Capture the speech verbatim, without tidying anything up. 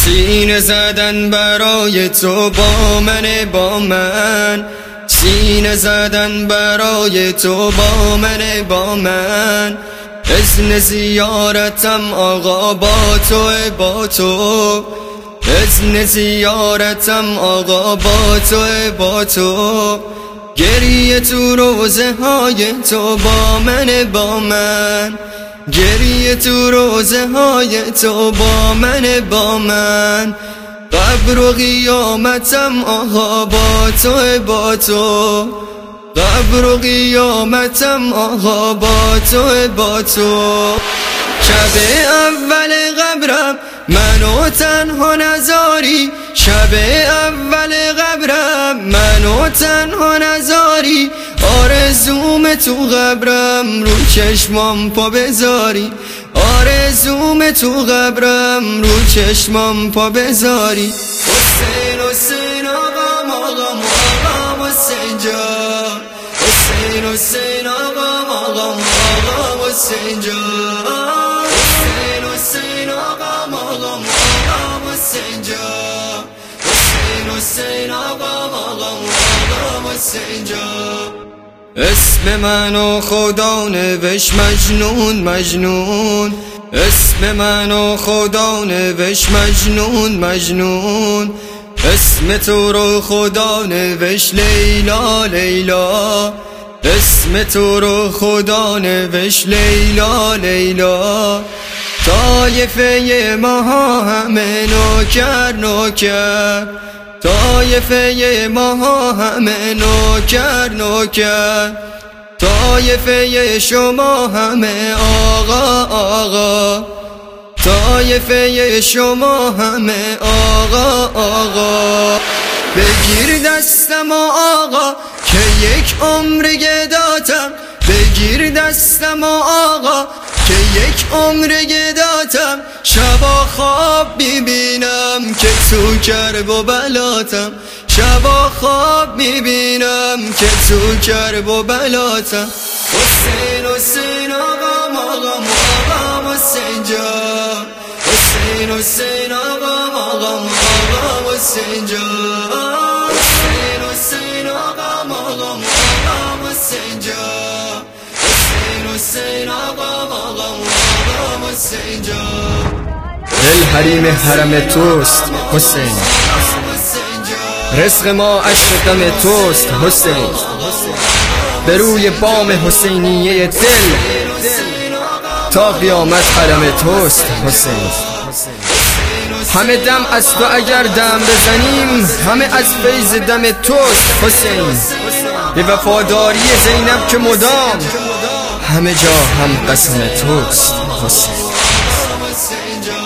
سینه زدن برای تو با من با من سینه زدن برای تو با من با من اذن زیارتم آقا با تو با تو اذن زیارتم آقا با تو با تو گریه تو روزه های تو با من با من گریه تو روزه های تو با من با من قبر و قیامتم آقا با تو با تو قبر و قیامتم آقا با تو با تو شب اول قبرم منو تنها نذاری شب اول قبرم منو تنها نذاری آرزوم تو قبرم رو چشمام پا بذاری آرزوم تو قبرم رو چشمام پا بذاری حسین حسین آقام آقام آقام حسین جان حسین حسین آقام آقام آقام حسین جان حسین حسین آقام آقام آقام حسین جان حسین حسین آقام آقام آقام حسین جان اسم منو خدا نوشت مجنون مجنون اسم منو خدا نوشت مجنون مجنون اسم تو رو خدا نوشت لیلا لیلا اسم تو رو خدا نوشت لیلا لیلا طایفه ما همه نوکر نوکر طایفه ما همه نوکر نوکر طایفه شما همه آقا آقا طایفه شما همه آقا آقا بگیر دستم آقا که یک عمر گداتم بگیر دستم آقا که یک عمر گداتم شبا خواب میبینم که تو کرب و بلاتم شبا خواب میبینم که تو کرب و بلاتم حسین حسین آقام آقام آقام حسین جان حسین حسین آقام آقام آقام حسین جان حسین حسین آقام آقام آقام حسین جان حسین حسین آقام آقام آقام حسین جان دل حریم حرم توست حسین رزق ما عشق دم توست حسین به روی بام حسینیه دل تا قیامت حرم توست حسین همه دم از تو اگر دم بزنیم همه از فیض دم توست حسین به وفاداری زینب که مدام همه جا هم قسم توست حسین